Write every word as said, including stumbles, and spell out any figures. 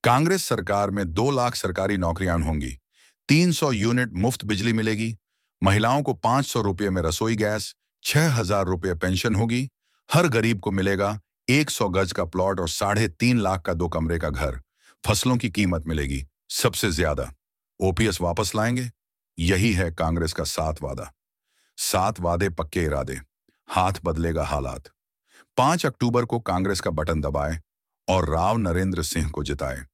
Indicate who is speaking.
Speaker 1: कांग्रेस सरकार में दो लाख सरकारी नौकरियां होंगी, तीन सौ यूनिट मुफ्त बिजली मिलेगी, महिलाओं को पांच सौ रुपये में रसोई गैस, छह हजार रुपये पेंशन होगी, हर गरीब को मिलेगा एक सौ गज का प्लॉट और साढ़े तीन लाख का दो कमरे का घर, फसलों की कीमत मिलेगी सबसे ज्यादा। ओपीएस वापस लाएंगे। यही है कांग्रेस का सात वादा। सात वादे पक्के इरादे, हाथ बदलेगा हालात। पांच अक्टूबर को कांग्रेस का बटन दबाए और राव नरेंद्र सिंह को जिताए।